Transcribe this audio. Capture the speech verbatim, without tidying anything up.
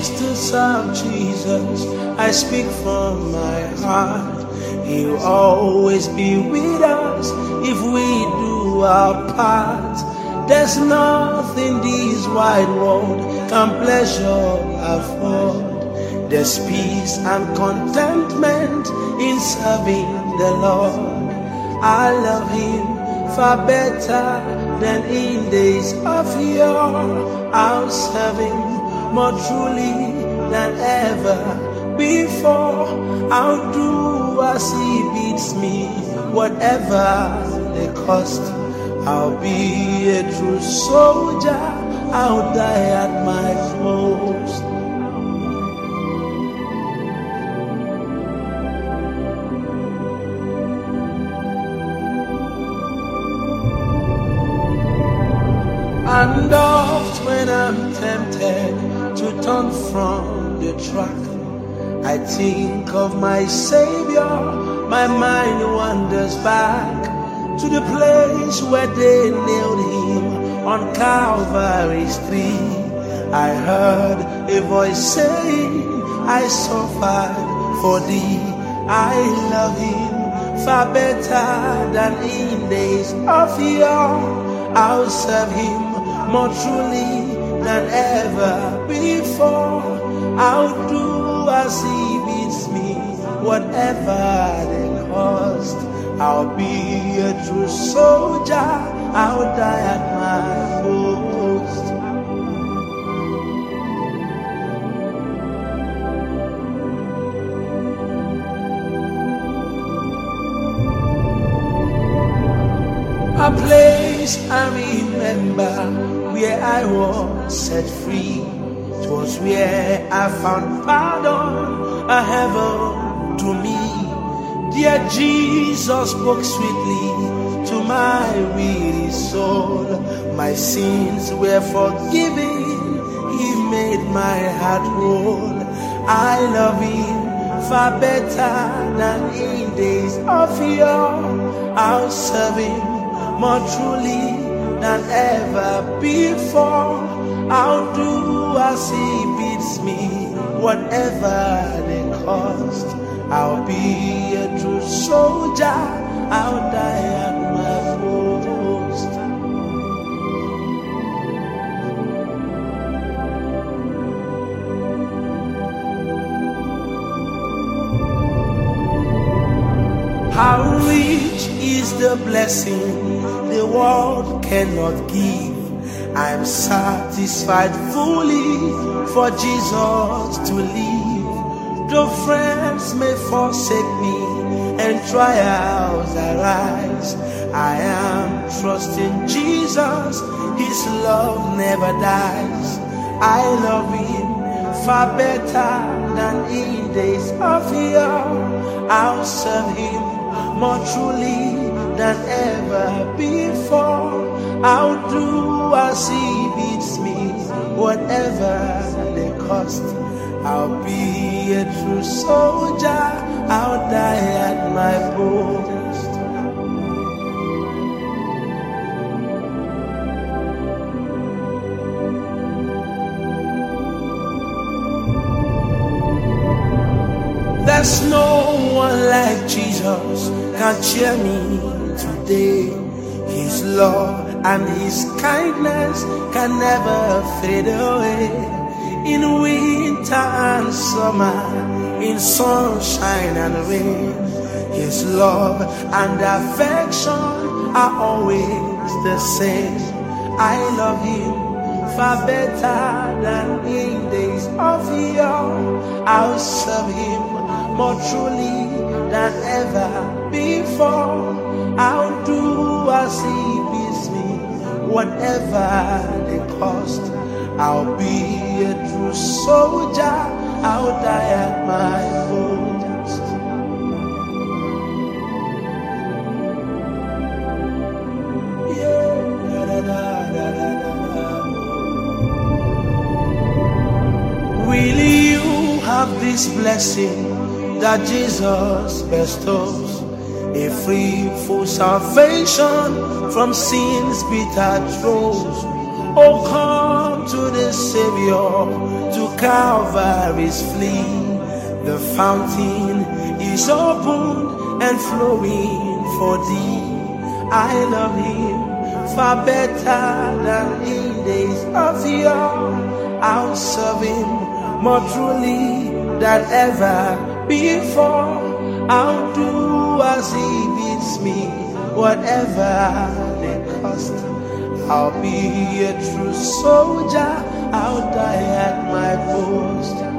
choose to serve Jesus, I speak from my heart. He'll always be with us if we do our part. There's nothing this wide world can pleasure afford. There's peace and contentment in serving the Lord. I love Him far better than in days of yore. I'll serve Him more truly than ever before. I'll do as He bids me, whatever the cost. I'll be a true soldier, I'll die at my post. And oft when I'm tempted to turn from the track, I think of my Savior, my mind wanders back to the place where they nailed Him on Calvary's tree. I heard a voice saying, I suffered for thee. I love Him far better than in days of yore. I'll serve Him more truly than ever before. I'll do as He bids me, whatever the cost. I'll be a true soldier, I'll die at my post. A place I remember where I was set free. 'Twas where I found pardon, a heaven to me. Dear Jesus spoke sweetly to my weary soul. My sins were forgiven, He made my heart whole. I love Him far better than in days of yore. I'll serve Him more truly than ever before. I'll do as He bids me, whatever the cost. I'll be a true soldier, I'll die at my post. How rich is the blessing the world cannot give. I'm satisfied fully for Jesus to live. Though friends may forsake me and trials arise, I am trusting Jesus, His love never dies. I love Him far better than in days of yore. I'll serve Him more truly than ever before. I'll do as He bids me, whatever the cost. I'll be a true soldier, I'll die at my post. There's no one like Jesus can cheer me today. His love and His kindness can never fade away. In winter and summer, in sunshine and rain, His love and affection are always the same. I love Him far better than in days of yore. I'll serve Him more truly than ever before. I'll do as He bids me, whatever the cost. I'll be a true soldier, I'll die at my post. Yeah. Da, da, da, da, da. Will you have this blessing that Jesus bestows? A free full salvation from sin's bitter throes. Oh, come to the Savior, to Calvary's flea. The fountain is open and flowing for thee. I love him far better than in days of yore. I'll serve him more truly than ever before. I'll do as he bids me, whatever the cost. I'll be a true soldier, I'll die at my post.